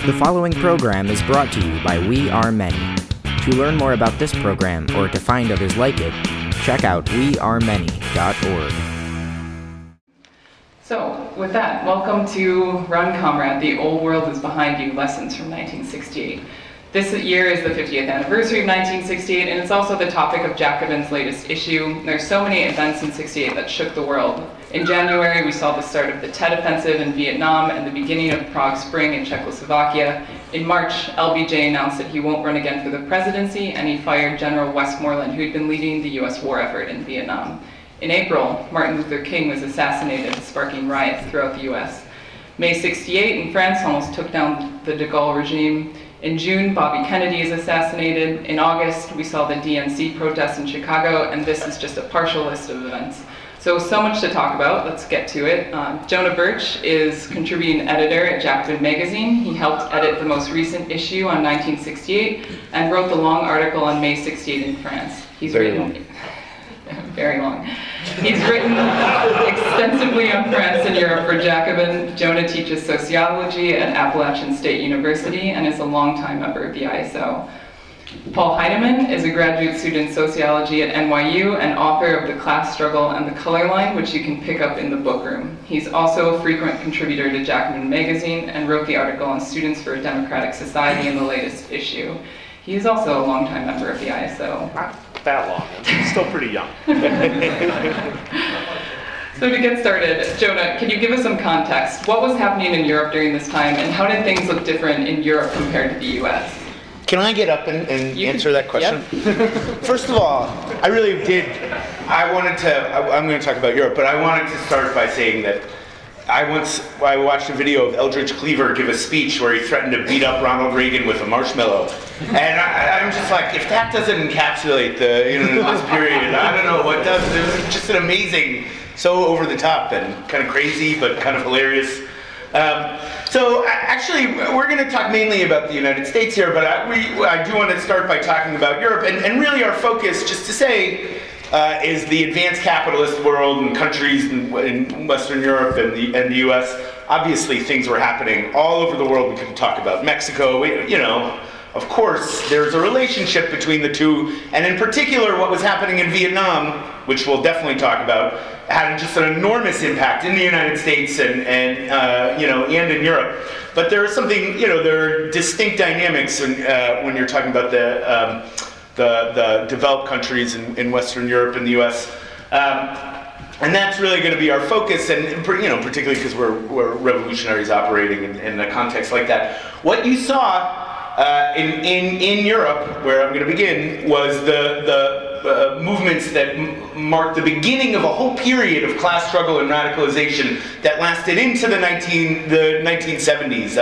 The following program is brought to you by We Are Many. To learn more about this program or to find others like it, check out wearemany.org. So, with that, welcome to Run Comrade, The Old World is Behind You, Lessons from 1968. This year is the 50th anniversary of 1968, and it's also the topic of Jacobin's latest issue. There's so many events in 68 that shook the world. In January, we saw the start of the Tet Offensive in Vietnam and the beginning of Prague Spring in Czechoslovakia. In March, LBJ announced that he won't run again for the presidency, and he fired General Westmoreland, who'd been leading the US war effort in Vietnam. In April, Martin Luther King was assassinated, sparking riots throughout the US. May 68 in France almost took down the de Gaulle regime. In June, Bobby Kennedy is assassinated. In August, we saw the DNC protests in Chicago, and this is just a partial list of events. So much to talk about. Let's get to it. Jonah Birch is contributing editor at Jacobin Magazine. He helped edit the most recent issue on 1968 and wrote the long article on May 68 in France. Very long. He's written extensively on France and Europe for Jacobin. Jonah teaches sociology at Appalachian State University and is a longtime member of the ISO. Paul Heinemann is a graduate student in sociology at NYU and author of The Class Struggle and the Color Line, which you can pick up in the book room. He's also a frequent contributor to Jacobin Magazine and wrote the article on Students for a Democratic Society in the latest issue. He is also a longtime member of the ISO. Not that long. I'm still pretty young. So to get started, Jonah, can you give us some context? What was happening in Europe during this time, and how did things look different in Europe compared to the US? Can I get up and answer that question? Yep. First of all, I'm going to talk about Europe, but I wanted to start by saying that I watched a video of Eldridge Cleaver give a speech where he threatened to beat up Ronald Reagan with a marshmallow. And I'm just like, if that doesn't encapsulate this period, I don't know what does. It was just an amazing, so over the top and kind of crazy, but kind of hilarious. So actually, we're going to talk mainly about the United States here, but I do want to start by talking about Europe. And really our focus, just to say, is the advanced capitalist world and countries in Western Europe and the US. Obviously, things were happening all over the world. We could talk about Mexico. Of course, there's a relationship between the two, and in particular, what was happening in Vietnam, which we'll definitely talk about, had just an enormous impact in the United States and in Europe. But there is something, there are distinct dynamics when you're talking about the developed countries in Western Europe and the U.S. And that's really going to be our focus, and particularly because we're revolutionaries operating in a context like that. What you saw in Europe, where I'm going to begin, was the movements that marked the beginning of a whole period of class struggle and radicalization that lasted into the 1970s.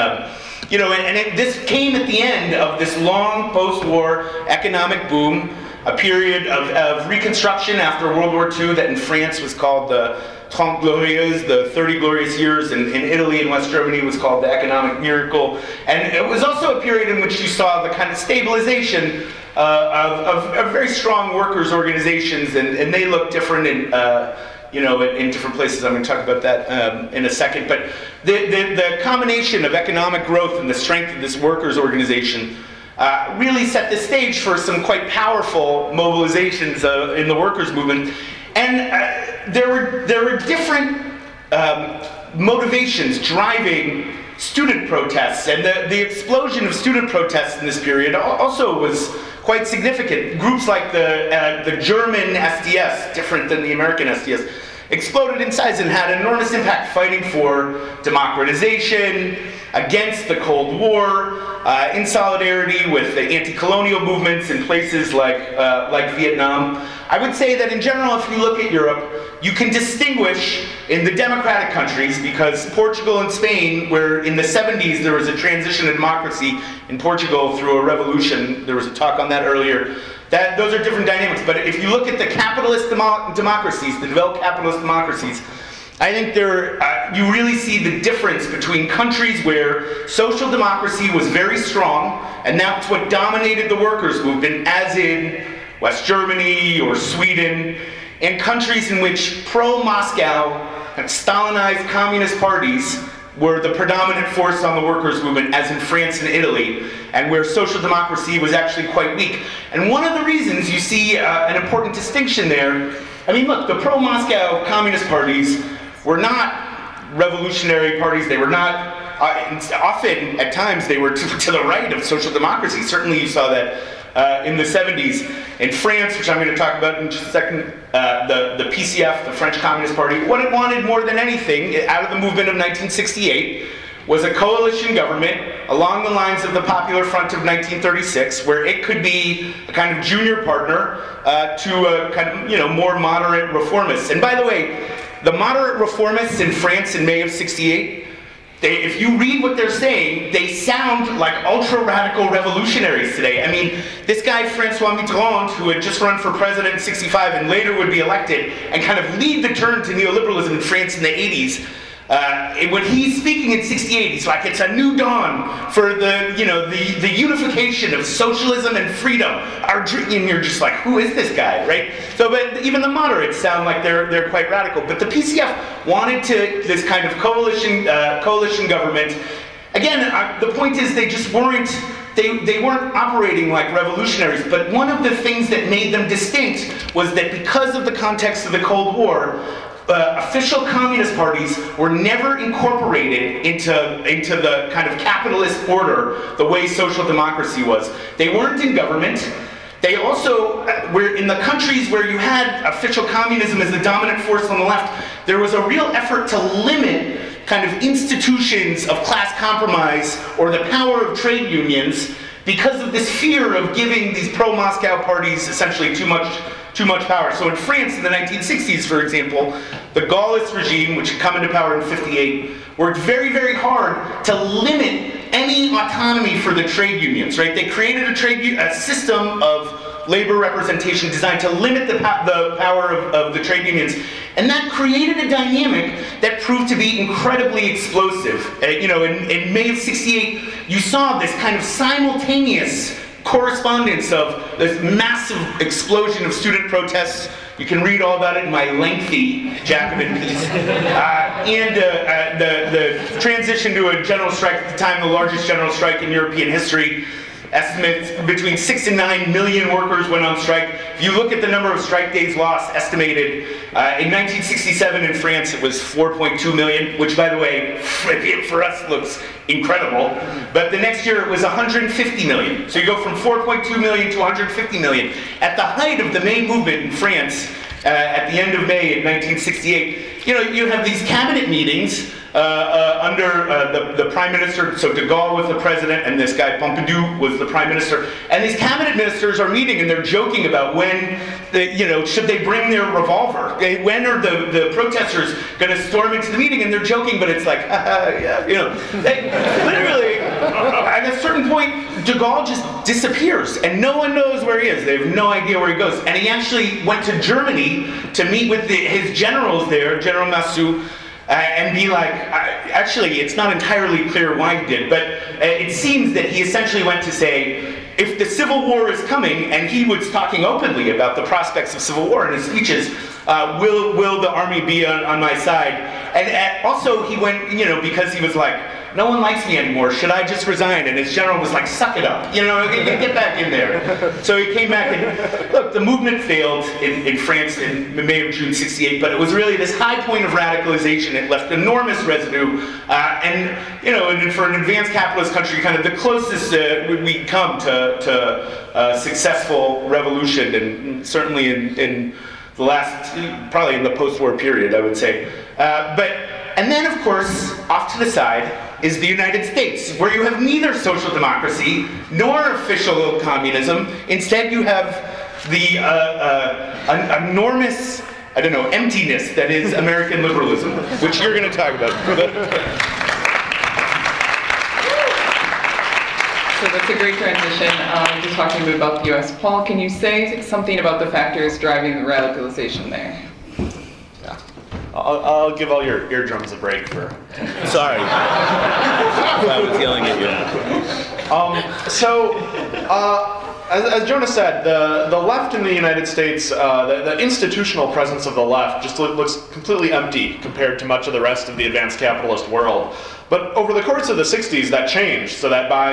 This came at the end of this long post-war economic boom, a period of reconstruction after World War II that in France was called the Trente Glorieuses, the 30 glorious years, and in Italy and West Germany was called the economic miracle. And it was also a period in which you saw the kind of stabilization of very strong workers' organizations, and they look different in different places. I'm going to talk about that in a second. But the combination of economic growth and the strength of this workers' organization really set the stage for some quite powerful mobilizations in the workers' movement. And there were different motivations driving student protests, and the explosion of student protests in this period also was quite significant. Groups like the German SDS, different than the American SDS, exploded in size and had enormous impact fighting for democratization, against the Cold War, in solidarity with the anti-colonial movements in places like Vietnam. I would say that in general, if you look at Europe, you can distinguish in the democratic countries, because Portugal and Spain, where in the 70s there was a transition to democracy in Portugal through a revolution, there was a talk on that earlier, that those are different dynamics. But if you look at the capitalist democracies, the developed capitalist democracies, I think you really see the difference between countries where social democracy was very strong, and that's what dominated the workers' movement, as in West Germany or Sweden, and countries in which pro-Moscow and Stalinized communist parties were the predominant force on the workers' movement, as in France and Italy, and where social democracy was actually quite weak. And one of the reasons you see an important distinction there, I mean, look, the pro-Moscow communist parties were not revolutionary parties. They were not, often, at times, they were to the right of social democracy. Certainly you saw that in the 70s. In France, which I'm going to talk about in just a second, the PCF, the French Communist Party, what it wanted more than anything out of the movement of 1968 was a coalition government along the lines of the Popular Front of 1936, where it could be a kind of junior partner to a kind of, more moderate reformists. And by the way, the moderate reformists in France in May of 68, if you read what they're saying, they sound like ultra-radical revolutionaries today. I mean, this guy, Francois Mitterrand, who had just run for president in 65 and later would be elected and kind of lead the turn to neoliberalism in France in the 80s, when he's speaking in 68, he's like, it's a new dawn for the unification of socialism and freedom. And you're just like, who is this guy, right? So, but even the moderates sound like they're quite radical. But the PCF wanted this kind of coalition government. Again, the point is they just weren't. They weren't operating like revolutionaries, but one of the things that made them distinct was that because of the context of the Cold War, official communist parties were never incorporated into the kind of capitalist order the way social democracy was. They weren't in government. They also were in the countries where you had official communism as the dominant force on the left. There was a real effort to limit kind of institutions of class compromise or the power of trade unions because of this fear of giving these pro-Moscow parties essentially too much power. So in France in the 1960s, for example, the Gaullist regime, which had come into power in 58, worked very, very hard to limit any autonomy for the trade unions, right? They created a system of labor representation designed to limit the power of the trade unions. And that created a dynamic that proved to be incredibly explosive. In May of 68, you saw this kind of simultaneous correspondence of this massive explosion of student protests. You can read all about it in my lengthy Jacobin piece. And the transition to a general strike, at the time the largest general strike in European history. Estimates between 6 and 9 million workers went on strike. If you look at the number of strike days lost, estimated, in 1967 in France it was 4.2 million, which by the way, for us looks incredible. But the next year it was 150 million. So you go from 4.2 million to 150 million. At the height of the May movement in France, at the end of May in 1968, you have these cabinet meetings under the prime minister. So de Gaulle was the president, and this guy Pompidou was the prime minister. And these cabinet ministers are meeting, and they're joking about when, should they bring their revolver? When are the protesters going to storm into the meeting? And they're joking, but it's like, literally, at a certain point, de Gaulle just disappears, and no one knows where he is. They have no idea where he goes. And he actually went to Germany to meet with his generals there, General Massu, and be like, actually, it's not entirely clear why he did, but it seems that he essentially went to say, if the Civil War is coming, and he was talking openly about the prospects of civil war in his speeches, will the army be on my side? And also he went, because he was like, no one likes me anymore, should I just resign? And his general was like, suck it up, get back in there. So he came back and, look, the movement failed in France in May of June 68, but it was really this high point of radicalization. It left enormous residue, and for an advanced capitalist country, kind of the closest we come to successful revolution, and certainly in the last, probably in the post-war period, I would say. And then, of course, off to the side is the United States, where you have neither social democracy nor official communism. Instead, you have the enormous, emptiness that is American liberalism, which you're going to talk about. So that's a great transition to talking a bit about the U.S. Paul, can you say something about the factors driving the radicalization there? I'll give all your eardrums a break for. Sorry. I was yelling at you. As Jonas said, the left in the United States, the institutional presence of the left just looks completely empty compared to much of the rest of the advanced capitalist world. But over the course of the 60s, that changed, so that by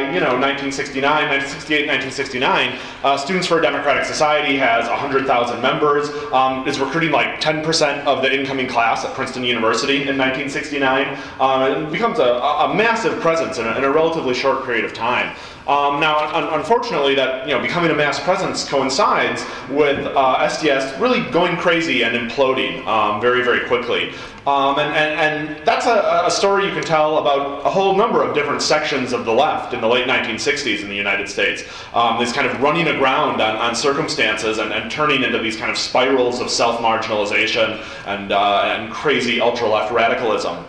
1968, 1969, Students for a Democratic Society has 100,000 members, is recruiting like 10% of the incoming class at Princeton University in 1969. It becomes a massive presence in a relatively short period of time. Now, unfortunately, that becoming a mass presence coincides with SDS really going crazy and imploding very, very quickly. And that's a story you can tell about a whole number of different sections of the left in the late 1960s in the United States. This kind of running aground on circumstances and turning into these kind of spirals of self-marginalization and crazy ultra-left radicalism.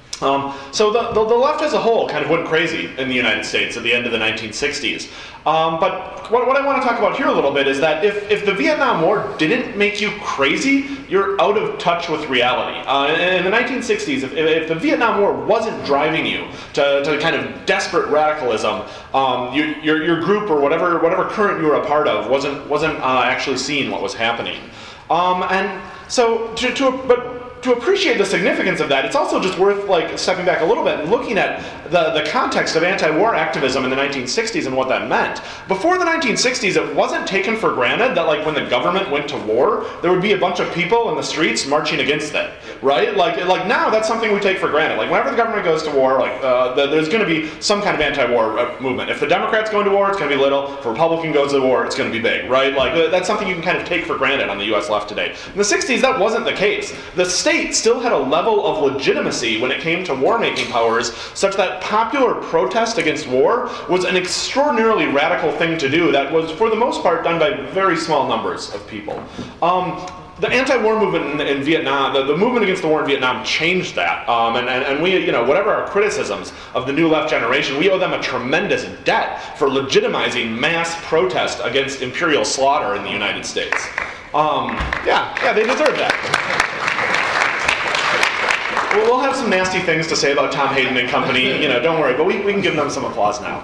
So the left as a whole kind of went crazy in the United States at the end of the 1960s. But what I want to talk about here a little bit is that if the Vietnam War didn't make you crazy, you're out of touch with reality. In the 1960s, if the Vietnam War wasn't driving you to kind of desperate radicalism, your group or whatever current you were a part of wasn't actually seeing what was happening. And so to appreciate the significance of that, it's also just worth stepping back a little bit and looking at the context of anti-war activism in the 1960s and what that meant. Before the 1960s, it wasn't taken for granted that when the government went to war, there would be a bunch of people in the streets marching against it, right? Like now, that's something we take for granted. Whenever the government goes to war, there's going to be some kind of anti-war movement. If the Democrats go into war, it's going to be little. If a Republican goes to war, it's going to be big, right? That's something you can kind of take for granted on the U.S. left today. In the 60s, that wasn't the case. The state still had a level of legitimacy when it came to war-making powers, such that popular protest against war was an extraordinarily radical thing to do that was, for the most part, done by very small numbers of people. The anti-war movement in Vietnam, the movement against the war in Vietnam changed that. And we, whatever our criticisms of the new left generation, we owe them a tremendous debt for legitimizing mass protest against imperial slaughter in the United States. Yeah, they deserve that. We'll have some nasty things to say about Tom Hayden and company, don't worry, but we can give them some applause now.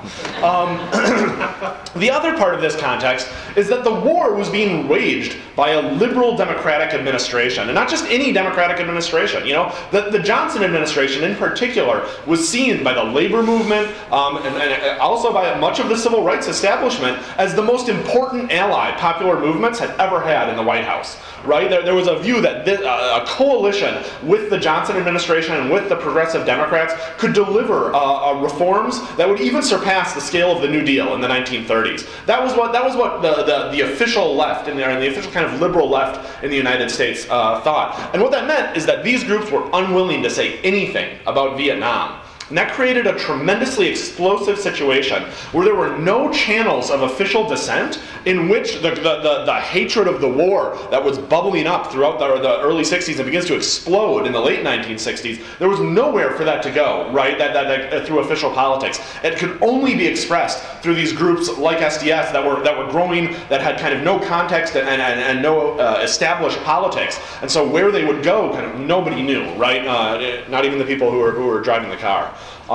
The other part of this context is that the war was being waged by a liberal democratic administration, and not just any democratic administration. The Johnson administration in particular was seen by the labor movement and also by much of the civil rights establishment as the most important ally popular movements had ever had in the White House. Right? There was a view that a coalition with the Johnson administration and with the progressive Democrats could deliver reforms that would even surpass the scale of the New Deal in the 1930s. That was what the official left and the official kind of liberal left in the United States thought. And what that meant is that these groups were unwilling to say anything about Vietnam. And that created a tremendously explosive situation where there were no channels of official dissent in which the hatred of the war that was bubbling up throughout the early 60s and begins to explode in the late 1960s, there was nowhere for that to go, right, that through official politics. It could only be expressed through these groups like SDS that were growing, that had kind of no context and no established politics. And so where they would go, kind of nobody knew, right? Not even the people who were driving the car.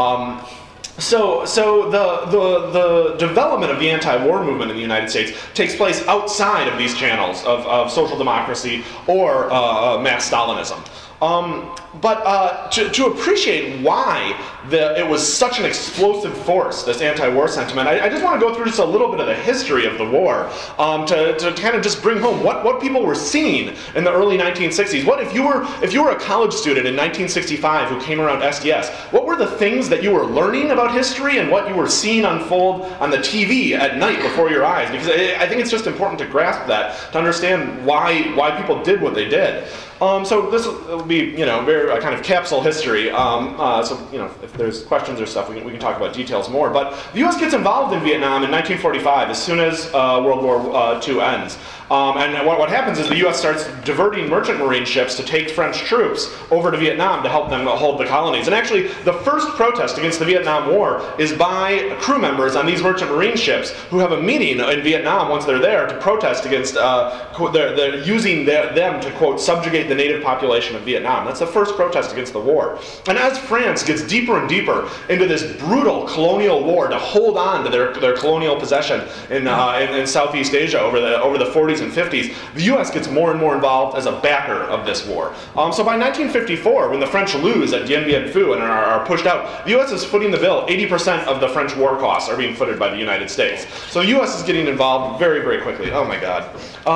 So the development of the anti-war movement in the United States takes place outside of these channels of social democracy or mass Stalinism. But to appreciate why it was such an explosive force, this anti-war sentiment, I just want to go through just a little bit of the history of the war to kind of just bring home what people were seeing in the early 1960s. What if you were a college student in 1965 who came around SDS? What were the things that you were learning about history and what you were seeing unfold on the TV at night before your eyes? Because I think it's just important to grasp that, to understand why people did what they did. So this will be, very kind of capsule history. So, if there's questions or stuff, we can talk about details more. But the U.S. gets involved in Vietnam in 1945, as soon as World War II ends. And what happens is the U.S. starts diverting merchant marine ships to take French troops over to Vietnam to help them hold the colonies. And actually, the first protest against the Vietnam War is by crew members on these merchant marine ships who have a meeting in Vietnam once they're there to protest against using them to, quote, subjugate the native population of Vietnam. That's the first first protest against the war. And as France gets deeper and deeper into this brutal colonial war to hold on to their colonial possession in Southeast Asia over the 40s and 50s, the U.S. gets more and more involved as a backer of this war. So by 1954, when the French lose at Dien Bien Phu and are pushed out, the U.S. is footing the bill. 80% of the French war costs are being footed by the United States. So the U.S. is getting involved very, very quickly. Oh my God.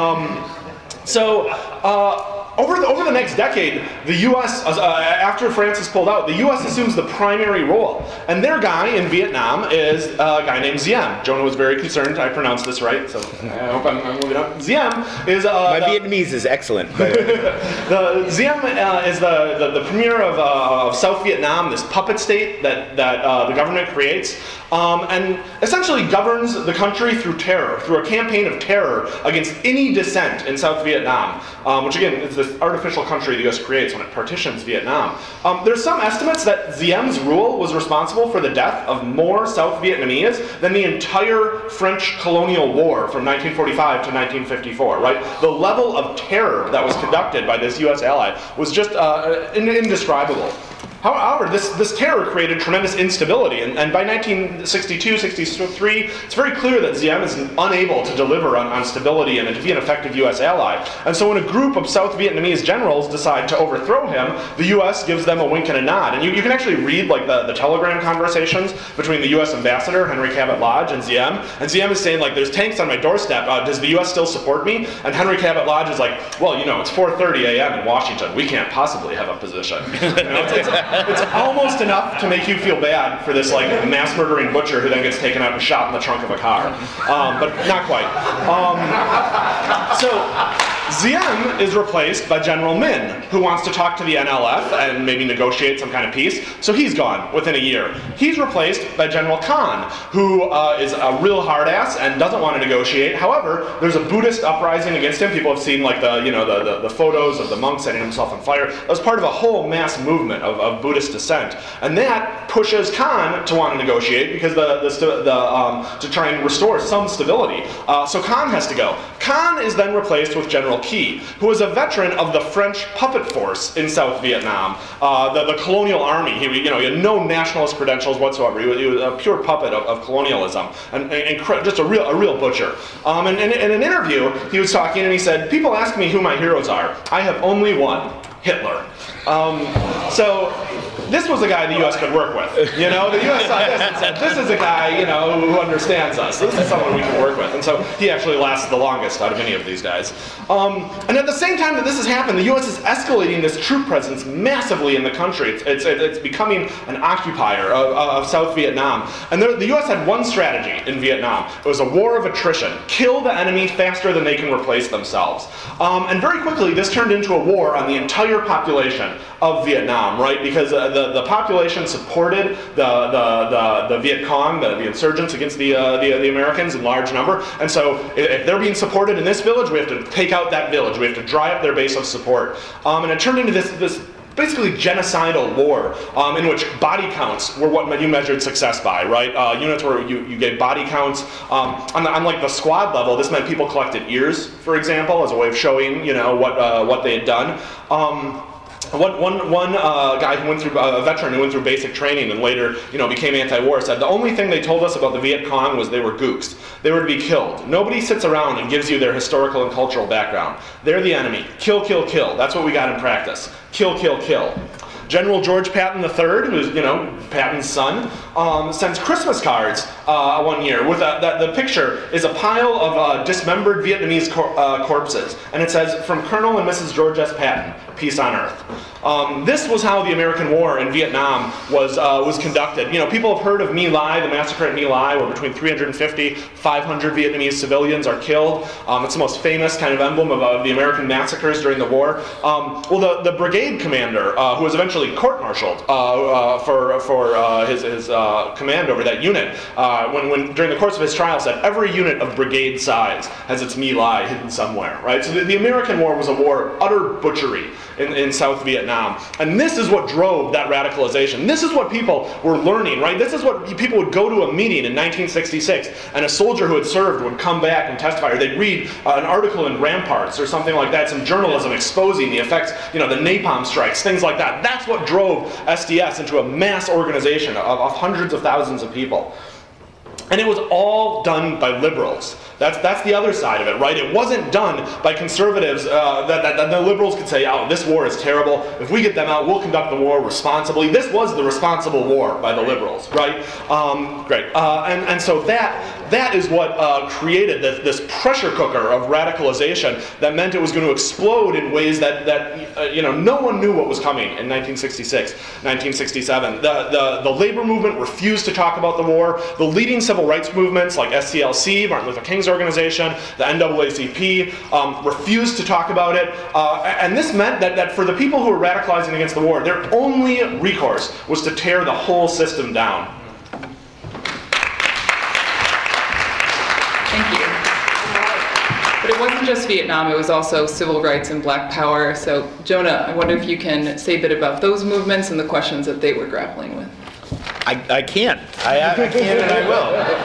Over the next decade, the U.S., after France is pulled out, the U.S. assumes the primary role. And their guy in Vietnam is a guy named Diem. Jonah was very concerned I pronounced this right, so I hope I'm moving up. Diem is... My Vietnamese is excellent, by the way. Diem is the premier of South Vietnam, this puppet state that the government creates, and essentially governs the country through terror, through a campaign of terror against any dissent in South Vietnam, which again is this artificial country the U.S. creates when it partitions Vietnam. There's some estimates that Diem's rule was responsible for the death of more South Vietnamese than the entire French colonial war from 1945 to 1954, right? The level of terror that was conducted by this U.S. ally was just indescribable. However, this terror created tremendous instability, and by 1962, 63, it's very clear that Diem is unable to deliver on stability and to be an effective U.S. ally. And so when a group of South Vietnamese generals decide to overthrow him, the U.S. gives them a wink and a nod. And you can actually read like the telegram conversations between the U.S. ambassador, Henry Cabot Lodge, and Diem. And Diem is saying, like, there's tanks on my doorstep. Does the U.S. still support me? And Henry Cabot Lodge is like, well, it's 4:30 a.m. in Washington. We can't possibly have a position. It's almost enough to make you feel bad for this like mass murdering butcher who then gets taken out and shot in the trunk of a car, but not quite. So Diem is replaced by General Minh, who wants to talk to the NLF and maybe negotiate some kind of peace. So he's gone within a year. He's replaced by General Khan, who is a real hard ass and doesn't want to negotiate. However, there's a Buddhist uprising against him. People have seen like the photos of the monk setting himself on fire. That was part of a whole mass movement of Buddhist dissent, and that pushes Khan to want to negotiate because to try and restore some stability. So Khan has to go. Khan is then replaced with General Key, who is a veteran of the French puppet force in South Vietnam, the colonial army. He had no nationalist credentials whatsoever. He was a pure puppet of colonialism, and just a real butcher. And in an interview, he was talking and he said, "People ask me who my heroes are. I have only one, Hitler." So this was a guy the U.S. could work with. The U.S. saw this and said, this is a guy, who understands us. This is someone we can work with. And so he actually lasted the longest out of any of these guys. And at the same time that this has happened, the U.S. is escalating this troop presence massively in the country. It's becoming an occupier of South Vietnam. And the U.S. had one strategy in Vietnam. It was a war of attrition. Kill the enemy faster than they can replace themselves. And very quickly, this turned into a war on the entire population of Vietnam, right? Because the population supported the Viet Cong, the insurgents against the Americans in large number. And so if they're being supported in this village, we have to take out that village. We have to dry up their base of support. And it turned into this basically genocidal war in which body counts were what you measured success by, right? Units where you gave body counts. On like the squad level, this meant people collected ears, for example, as a way of showing, what they had done. One guy who went through, a veteran who went through basic training and later, became anti-war, said the only thing they told us about the Viet Cong was they were gooks. They were to be killed. Nobody sits around and gives you their historical and cultural background. They're the enemy. Kill, kill, kill. That's what we got in practice. Kill, kill, kill. General George Patton III, who's Patton's son, sends Christmas cards one year with the picture is a pile of dismembered Vietnamese corpses, and it says, "From Colonel and Mrs. George S. Patton, peace on earth." This was how the American war in Vietnam was conducted. People have heard of My Lai, the massacre at My Lai, where between 350, 500 Vietnamese civilians are killed. It's the most famous kind of emblem of the American massacres during the war. The brigade commander, who was eventually eventually court-martialed for his command over that unit. When during the course of his trial, said every unit of brigade size has its My Lai hidden somewhere. Right. So the American War was a war of utter butchery in South Vietnam, and this is what drove that radicalization. This is what people were learning. Right. This is what people would go to a meeting in 1966, and a soldier who had served would come back and testify, or they'd read an article in Ramparts or something like that, some journalism exposing the effects, the napalm strikes, things like that. That's what drove SDS into a mass organization of hundreds of thousands of people. And it was all done by liberals. That's the other side of it, right? It wasn't done by conservatives that the liberals could say, oh, this war is terrible. If we get them out, we'll conduct the war responsibly. This was the responsible war by the liberals, right? Great. And so that is what created this pressure cooker of radicalization that meant it was going to explode in ways that no one knew what was coming in 1966, 1967. The labor movement refused to talk about the war. The leading civil rights movements like SCLC, Martin Luther King's organization, the NAACP, refused to talk about it. And this meant that for the people who were radicalizing against the war, their only recourse was to tear the whole system down. Thank you. But it wasn't just Vietnam, it was also civil rights and Black Power. So Jonah, I wonder if you can say a bit about those movements and the questions that they were grappling with. I can. I can and I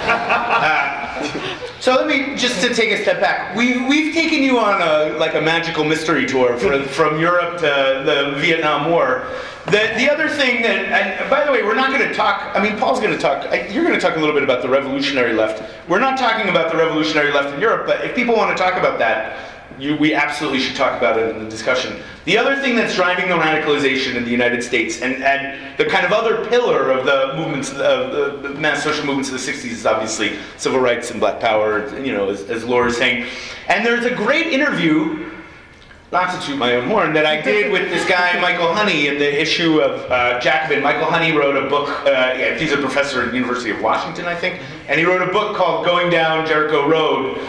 will. So let me, just to take a step back, we've taken you on a magical mystery tour from Europe to the Vietnam War. The other thing that, and by the way, we're not going to talk, Paul's going to talk, you're going to talk a little bit about the revolutionary left. We're not talking about the revolutionary left in Europe, but if people want to talk about that, we absolutely should talk about it in the discussion. The other thing that's driving the radicalization in the United States, and the kind of other pillar of the movements, of the mass social movements of the 60s, is obviously civil rights and Black Power, as Laura is saying. And there's a great interview, not to toot my own horn, that I did with this guy, Michael Honey, in the issue of Jacobin. Michael Honey wrote a book, he's a professor at the University of Washington, I think, and he wrote a book called Going Down Jericho Road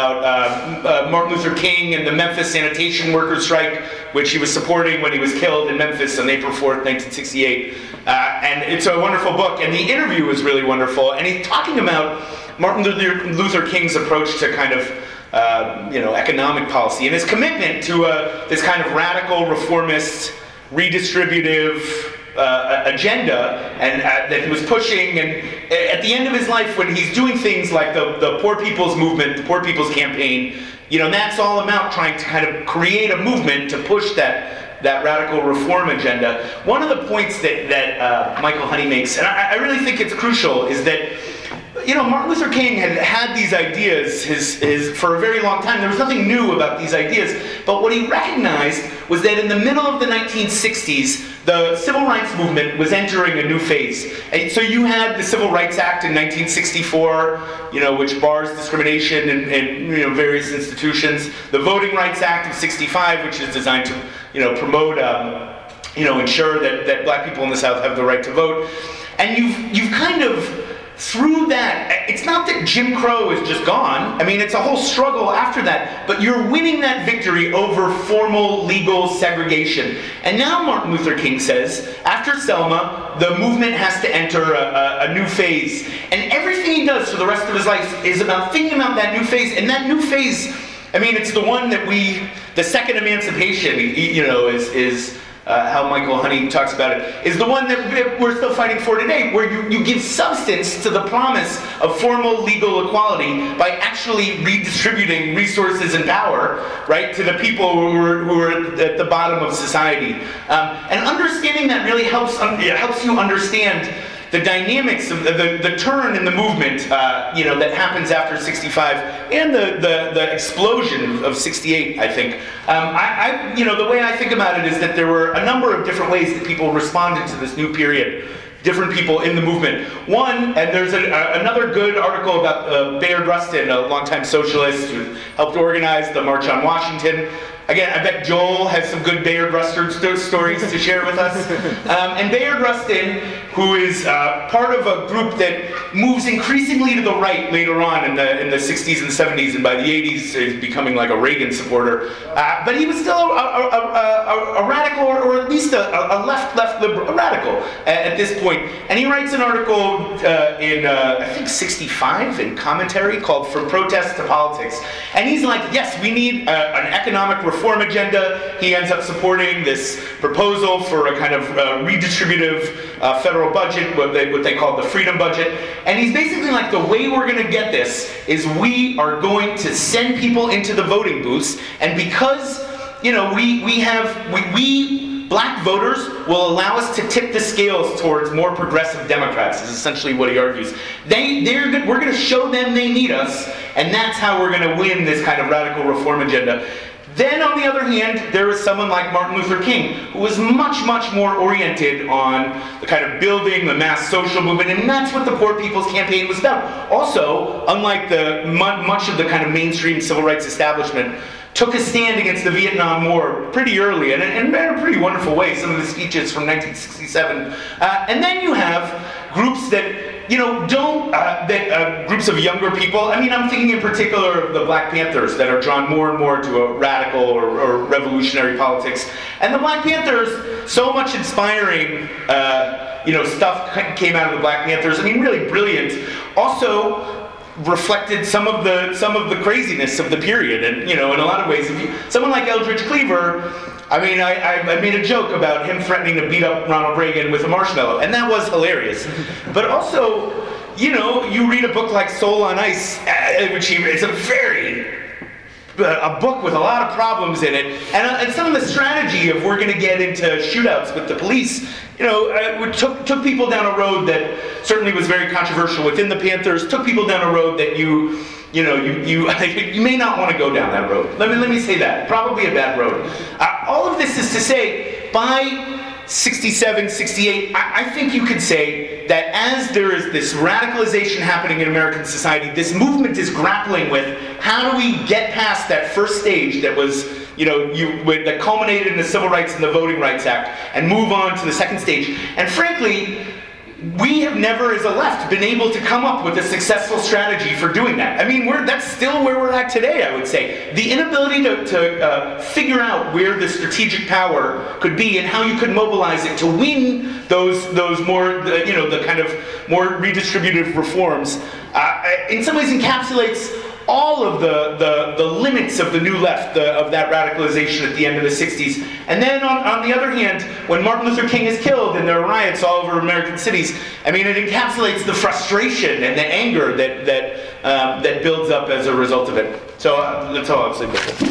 about Martin Luther King and the Memphis sanitation workers strike, which he was supporting when he was killed in Memphis on April 4th, 1968. And it's a wonderful book, and the interview is really wonderful, and he's talking about Martin Luther King's approach to kind of economic policy, and his commitment to this kind of radical, reformist, redistributive agenda, and that he was pushing. And at the end of his life, when he's doing things like the Poor People's Movement, the Poor People's Campaign, that's all about trying to kind of create a movement to push that radical reform agenda. One of the points that Michael Honey makes, and I really think it's crucial, is that Martin Luther King had these ideas for a very long time. There was nothing new about these ideas. But what he recognized was that in the middle of the 1960s, the civil rights movement was entering a new phase. And so you had the Civil Rights Act in 1964, which bars discrimination in various institutions. The Voting Rights Act of 65, which is designed to promote, ensure that black people in the South have the right to vote. And you've kind of, through that, it's not that Jim Crow is just gone. It's a whole struggle after that. But you're winning that victory over formal legal segregation. And now Martin Luther King says, after Selma, the movement has to enter a new phase. And everything he does for the rest of his life is about thinking about that new phase. And that new phase, it's the one that the second emancipation, is how Michael Honey talks about it, is the one that we're still fighting for today, where you give substance to the promise of formal legal equality by actually redistributing resources and power, right, to the people who are at the bottom of society. And understanding that really helps you understand the dynamics of the turn in the movement, that happens after 65, and the explosion of 68, I think. The way I think about it is that there were a number of different ways that people responded to this new period. Different people in the movement. One, and there's another good article about Bayard Rustin, a longtime socialist who helped organize the March on Washington. Again, I bet Joel has some good Bayard Rustin stories to share with us. And Bayard Rustin who is part of a group that moves increasingly to the right later on in the 60s and 70s, and by the 80s is becoming like a Reagan supporter. But he was still a radical, or at least a left liberal radical at this point. And he writes an article in I think 65 in Commentary called "From Protest to Politics," and he's like, yes, we need an economic reform agenda. He ends up supporting this proposal for a kind of redistributive federal budget, what they call the freedom budget. And he's basically like, the way we're going to get this is we are going to send people into the voting booths, and because we black voters will allow us to tip the scales towards more progressive Democrats, is essentially what he argues. We're going to show them they need us, and that's how we're going to win this kind of radical reform agenda. Then, on the other hand, there was someone like Martin Luther King, who was much, much more oriented on the kind of building the mass social movement, and that's what the Poor People's Campaign was about. Also, unlike much of the kind of mainstream civil rights establishment, took a stand against the Vietnam War pretty early, and in a pretty wonderful way. Some of the speeches from 1967. And then you have groups that groups of younger people. I mean, I'm thinking in particular of the Black Panthers that are drawn more and more to a radical or revolutionary politics. And the Black Panthers, so much inspiring, stuff came out of the Black Panthers. I mean, really brilliant. Also reflected some of the craziness of the period, and in a lot of ways, someone like Eldridge Cleaver. I mean, I made a joke about him threatening to beat up Ronald Reagan with a marshmallow, and that was hilarious. But also, you read a book like Soul on Ice, which is a book with a lot of problems in it, and some of the strategy of we're going to get into shootouts with the police, took people down a road that certainly was very controversial within the Panthers, took people down a road that you may not want to go down that road. Let me say that. Probably a bad road. All of this is to say, by 67, 68, I think you could say that as there is this radicalization happening in American society, this movement is grappling with how do we get past that first stage that was, that culminated in the Civil Rights and the Voting Rights Act, and move on to the second stage. And frankly, we have never, as a left, been able to come up with a successful strategy for doing that. I mean, that's still where we're at today, I would say. The inability to figure out where the strategic power could be and how you could mobilize it to win those more, the kind of more redistributive reforms, in some ways encapsulates all of the limits of the New Left, of that radicalization at the end of the 60s. And then on the other hand, when Martin Luther King is killed and there are riots all over American cities, I mean, it encapsulates the frustration and the anger that builds up as a result of it. So that's all I'll say about that.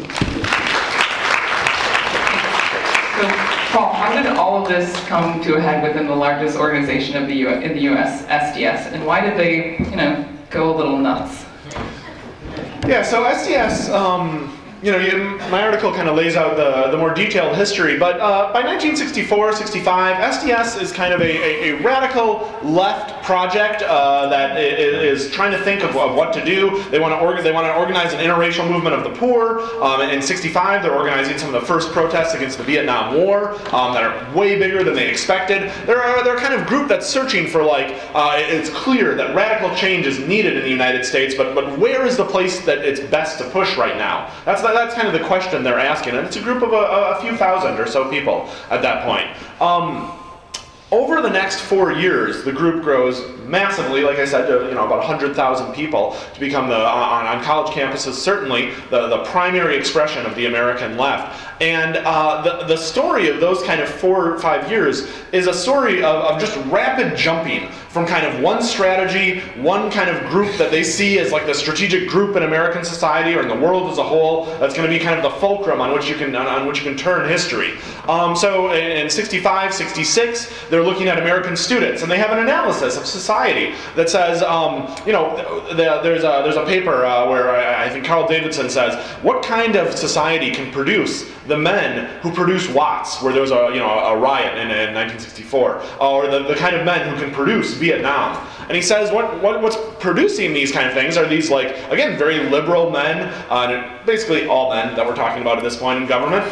So, Paul, how did all of this come to a head within the largest organization in the U.S., SDS, and why did they, go a little nuts? Yeah, so SDS, my article kind of lays out the more detailed history, but by 1964, 65, SDS is kind of a radical left project that is trying to think of what to do. They want to organize an interracial movement of the poor. In 65, they're organizing some of the first protests against the Vietnam War that are way bigger than they expected. They're kind of group that's searching for, it's clear that radical change is needed in the United States, but where is the place that it's best to push right now? That's kind of the question they're asking, and it's a group of a few thousand or so people at that point. Over the next 4 years, the group grows massively, like I said, to about 100,000 people, to become on college campuses certainly the primary expression of the American left. And the story of those kind of 4 or 5 years is a story of just rapid jumping from kind of one strategy, one kind of group that they see as like the strategic group in American society or in the world as a whole that's going to be kind of the fulcrum on which you can turn history. So in 65, 66, they're looking at American students, and they have an analysis of society that says, there's a paper where I think Carl Davidson says, what kind of society can produce the men who produce Watts, where there was a riot in 1964, or the kind of men who can produce Vietnam. And he says what's producing these kind of things are these, like, again, very liberal men, basically all men that we're talking about at this point in government,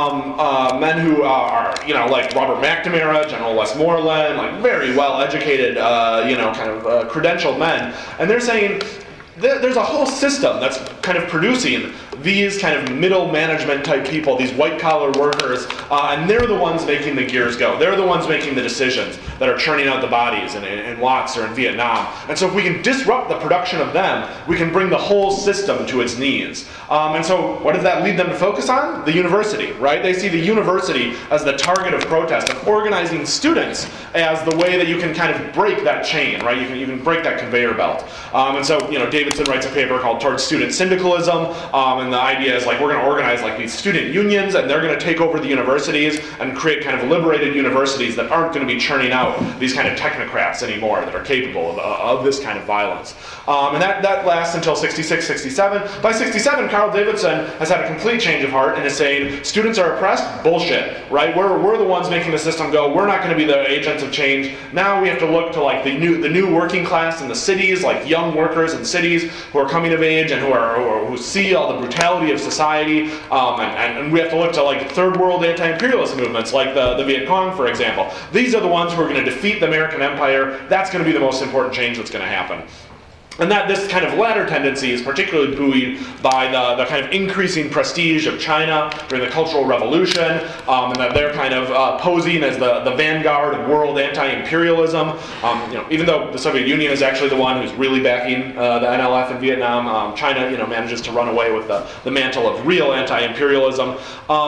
men who are, like Robert McNamara, General Westmoreland, like very well-educated, credentialed men. And they're saying there's a whole system that's kind of producing these kind of middle management type people, these white-collar workers, and they're the ones making the gears go. They're the ones making the decisions that are churning out the bodies in Watts or in Vietnam. And so if we can disrupt the production of them, we can bring the whole system to its knees. And so what does that lead them to focus on? The university, right? They see the university as the target of protest, and organizing students as the way that you can kind of break that chain, right? You can break that conveyor belt. And so, Davidson writes a paper called Towards Student Syndicalism, and the idea is, like, we're going to organize like these student unions, and they're going to take over the universities and create kind of liberated universities that aren't going to be churning out these kind of technocrats anymore that are capable of this kind of violence. And that lasts until 66, 67. By 67, Carl Davidson has had a complete change of heart and is saying, students are oppressed? Bullshit, right? We're the ones making the system go. We're not going to be the agents of change. Now we have to look to, like, the new working class in the cities, like young workers in cities who are coming of age and who see all the brutality of society, and we have to look to, like, third world anti-imperialist movements like the Viet Cong, for example. These are the ones who are going to defeat the American empire. That's going to be the most important change that's going to happen. And that this kind of latter tendency is particularly buoyed by the kind of increasing prestige of China during the Cultural Revolution, and that they're kind of posing as the vanguard of world anti-imperialism. Even though the Soviet Union is actually the one who's really backing the NLF in Vietnam, China, manages to run away with the mantle of real anti-imperialism.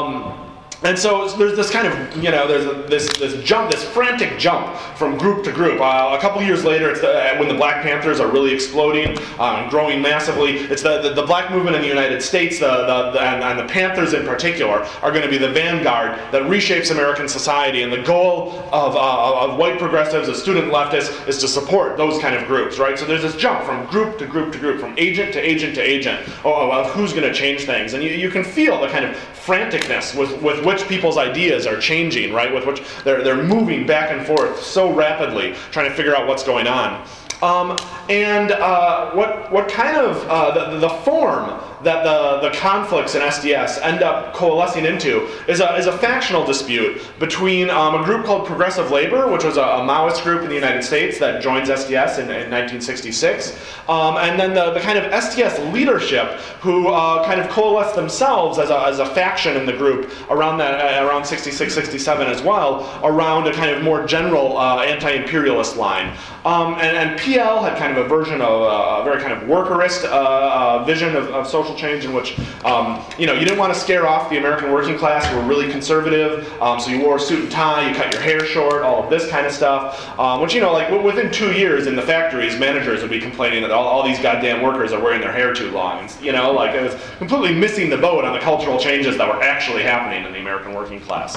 And so there's this kind of, there's this jump, this frantic jump from group to group. A couple years later, it's when the Black Panthers are really exploding and growing massively. It's the Black movement in the United States, and the Panthers in particular, are going to be the vanguard that reshapes American society. And the goal of white progressives, of student leftists, is to support those kind of groups, right? So there's this jump from group to group to group, from agent to agent to agent, of who's going to change things. And you can feel the kind of franticness with which people's ideas are changing, right? With which they're moving back and forth so rapidly, trying to figure out what's going on. What kind of the form that the conflicts in SDS end up coalescing into is a factional dispute between a group called Progressive Labor, which was a Maoist group in the United States that joins SDS in 1966, and then the kind of SDS leadership who kind of coalesced themselves as a faction in the group around 66, 67 as well, around a kind of more general anti-imperialist line. And PL had kind of a version of a very kind of workerist vision of social change, in which you didn't want to scare off the American working class who were really conservative, so you wore a suit and tie, you cut your hair short, all of this kind of stuff, which, like, within 2 years in the factories, managers would be complaining that all these goddamn workers are wearing their hair too long, and, like, it was completely missing the boat on the cultural changes that were actually happening in the American working class.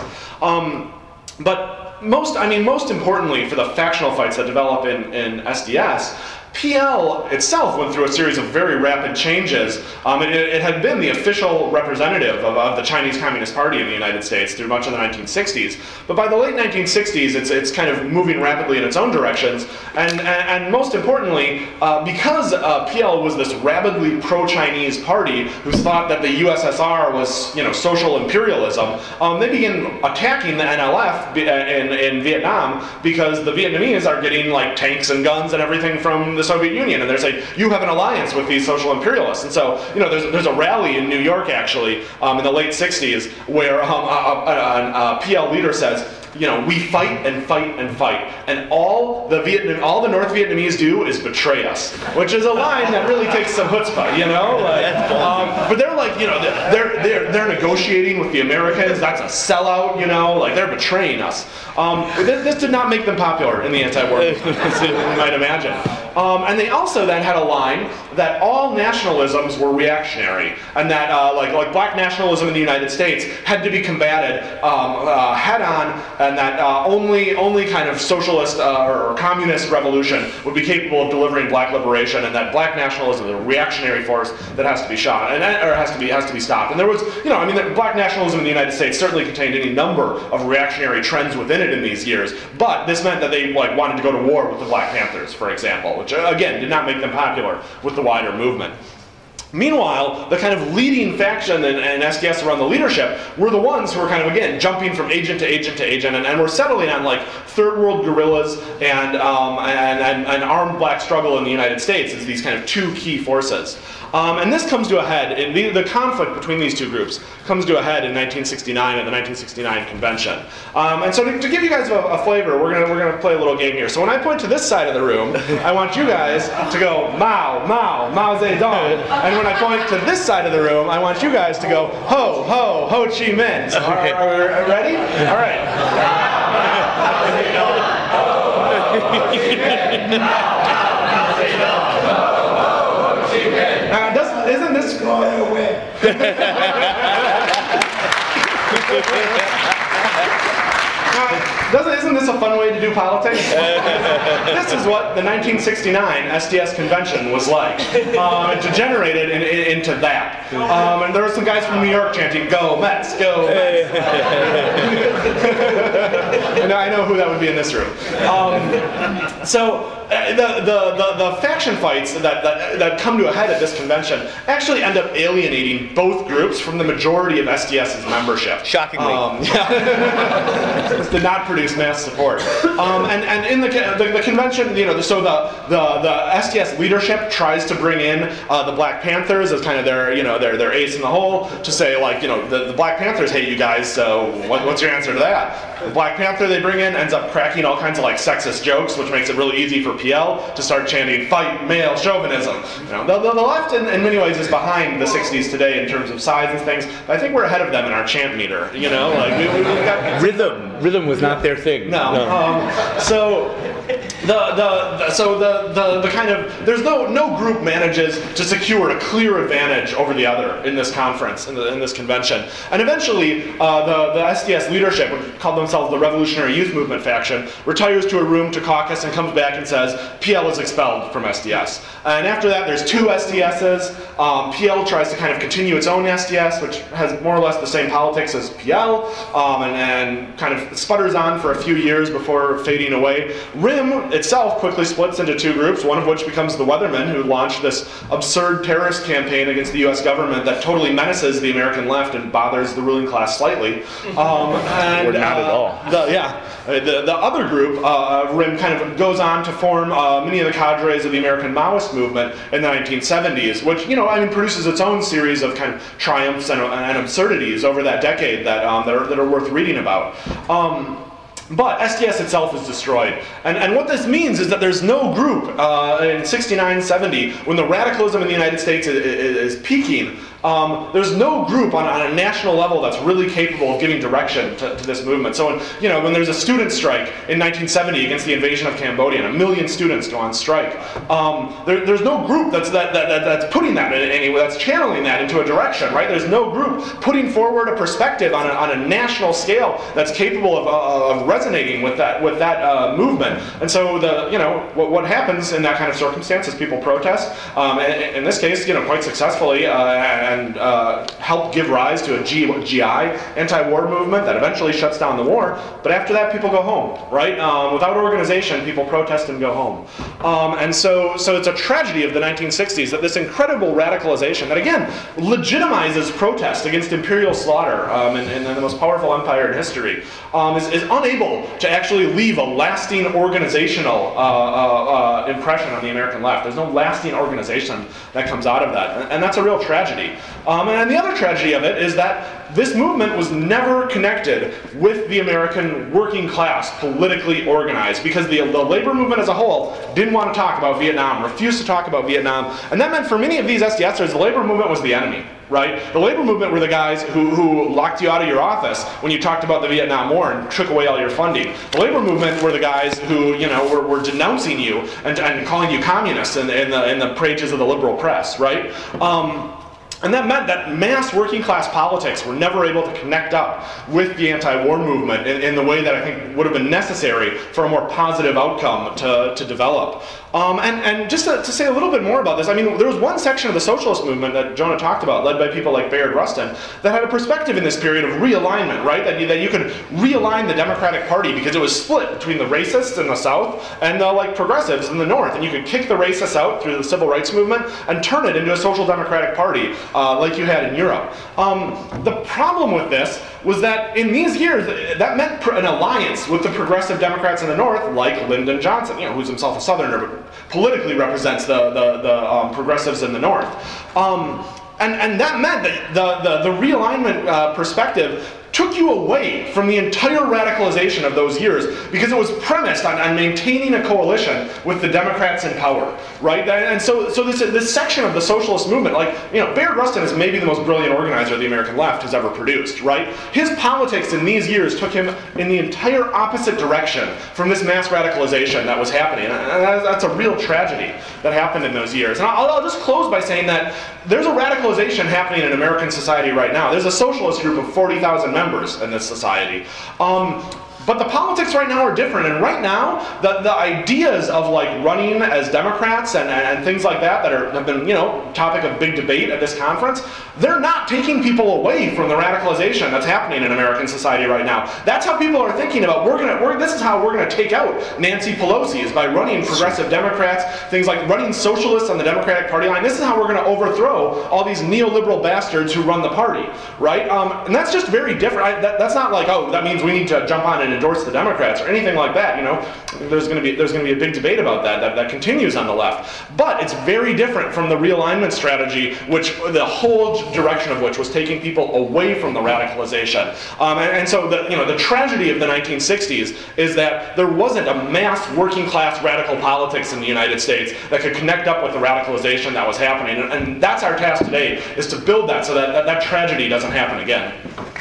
But most importantly, for the factional fights that develop in SDS, PL itself went through a series of very rapid changes. It had been the official representative of the Chinese Communist Party in the United States through much of the 1960s. But by the late 1960s, it's kind of moving rapidly in its own directions. And most importantly, because PL was this rabidly pro-Chinese party who thought that the USSR was, social imperialism, they began attacking the NLF in Vietnam, because the Vietnamese are getting, like, tanks and guns and everything from the Soviet Union, and they're saying, you have an alliance with these social imperialists. And so, there's a rally in New York, actually, in the late 60s, where a PL leader says, we fight and fight and fight, and all the North Vietnamese do is betray us, which is a line that really takes some chutzpah, but they're like, they're negotiating with the Americans. That's a sellout, like, they're betraying us. This did not make them popular in the anti-war movement, as you might imagine. And they also then had a line that all nationalisms were reactionary, and that like black nationalism in the United States had to be combated head on, and that only kind of socialist or communist revolution would be capable of delivering black liberation, and that black nationalism is a reactionary force that has to be shot, or has to be stopped. And there was, black nationalism in the United States certainly contained any number of reactionary trends within it in these years, but this meant that they wanted to go to war with the Black Panthers, for example, which again did not make them popular with the wider movement. Meanwhile, the kind of leading faction and SDS around the leadership were the ones who were kind of, again, jumping from agent to agent to agent, and were settling on like third world guerrillas and armed black struggle in the United States as these kind of two key forces. And this comes to a head, the conflict between these two groups comes to a head in 1969 at the 1969 convention. And so to give you guys a flavor, we're gonna play a little game here. So when I point to this side of the room, I want you guys to go Mao, Mao, Mao Zedong. And when I point to this side of the room, I want you guys to go Ho, Ho, Ho Chi Minh. Are we ready? All right. Isn't this isn't this a fun way to do politics? This is what the 1969 SDS convention was like. It degenerated into that. And there were some guys from New York chanting, "Go Mets, go Mets." And I know who that would be in this room. So the faction fights that come to a head at this convention actually end up alienating both groups from the majority of SDS's membership. Shockingly. This did not produce mass support. And in the convention, so the SDS leadership tries to bring in the Black Panthers as kind of their ace in the hole to say, like, the Black Panthers hate you guys, so what's your answer to that? The Black Panther they bring in ends up cracking all kinds of like sexist jokes, which makes it really easy for PL to start chanting "fight male chauvinism." The left in many ways is behind the 60s today in terms of size and things, but I think we're ahead of them in our chant meter. We've got Rhythm was not their thing. No. So the kind of there's no group manages to secure a clear advantage over the other in this conference, in this convention, and eventually the SDS leadership, which called themselves the Revolutionary Youth Movement faction, retires to a room to caucus and comes back and says PL is expelled from SDS. And after that, there's two SDSs. PL tries to kind of continue its own SDS, which has more or less the same politics as PL, and kind of sputters on for a few years before fading away. RIM itself quickly splits into two groups, one of which becomes the Weathermen, who launched this absurd terrorist campaign against the US government that totally menaces the American left and bothers the ruling class slightly. Or not at all. The other group, RIM, kind of goes on to form many of the cadres of the American Maoist movement in the 1970s, which, produces its own series of kind of triumphs and absurdities over that decade that are worth reading about. But SDS itself is destroyed. And what this means is that there's no group in 69, 70, when the radicalism in the United States is peaking, there's no group on a national level that's really capable of giving direction to this movement. So when there's a student strike in 1970 against the invasion of Cambodia, and 1 million students go on strike, there's no group that's putting that in any way, that's channeling that into a direction, right? There's no group putting forward a perspective on a national scale that's capable of resonating with that movement. And so what happens in that kind of circumstance is people protest. In this case, quite successfully, and help give rise to a GI, anti-war movement that eventually shuts down the war. But after that, people go home, right? Without organization, people protest and go home. And so it's a tragedy of the 1960s that this incredible radicalization that, again, legitimizes protest against imperial slaughter in the most powerful empire in history, is unable to actually leave a lasting organizational impression on the American left. There's no lasting organization that comes out of that. And that's a real tragedy. And the other tragedy of it is that this movement was never connected with the American working class, politically organized, because the labor movement as a whole didn't want to talk about Vietnam, refused to talk about Vietnam, and that meant for many of these SDSers, the labor movement was the enemy. Right? The labor movement were the guys who locked you out of your office when you talked about the Vietnam War and took away all your funding. The labor movement were the guys who, were denouncing you and calling you communists in the pages of the liberal press, right? And that meant that mass working class politics were never able to connect up with the anti-war movement in the way that I think would have been necessary for a more positive outcome to develop. And just to say a little bit more about this, I mean, there was one section of the socialist movement that Jonah talked about, led by people like Bayard Rustin, that had a perspective in this period of realignment, right? That you could realign the Democratic Party because it was split between the racists in the South and the progressives in the North, and you could kick the racists out through the civil rights movement and turn it into a social democratic party like you had in Europe. The problem with this was that in these years, that meant an alliance with the progressive Democrats in the North, like Lyndon Johnson, who's himself a Southerner, but politically represents the progressives in the North. And that meant that the realignment perspective took you away from the entire radicalization of those years because it was premised on maintaining a coalition with the Democrats in power, right? And so this section of the socialist movement, Bayard Rustin is maybe the most brilliant organizer the American left has ever produced, right? His politics in these years took him in the entire opposite direction from this mass radicalization that was happening. And that's a real tragedy that happened in those years. And I'll just close by saying that there's a radicalization happening in American society right now. There's a socialist group of 40,000 members in this society. But the politics right now are different, and right now, the ideas of running as Democrats and things like that have been topic of big debate at this conference, they're not taking people away from the radicalization that's happening in American society right now. That's how people are thinking about this is how we're gonna take out Nancy Pelosi, is by running progressive Democrats, things like running socialists on the Democratic Party line. This is how we're gonna overthrow all these neoliberal bastards who run the party, right? And that's just very different. That's not that means we need to jump on and endorse the Democrats or anything like that. There's going to be a big debate about that continues on the left. But it's very different from the realignment strategy, which the whole direction of which was taking people away from the radicalization. And so the tragedy of the 1960s is that there wasn't a mass working class radical politics in the United States that could connect up with the radicalization that was happening. And that's our task today, is to build that so that tragedy doesn't happen again.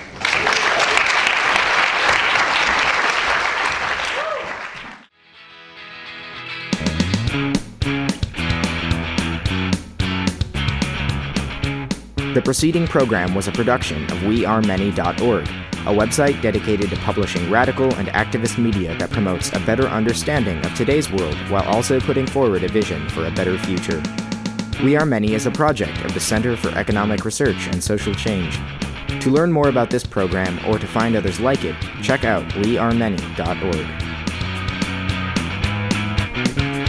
The preceding program was a production of WeAreMany.org, a website dedicated to publishing radical and activist media that promotes a better understanding of today's world while also putting forward a vision for a better future. We Are Many is a project of the Center for Economic Research and Social Change. To learn more about this program or to find others like it, check out WeAreMany.org.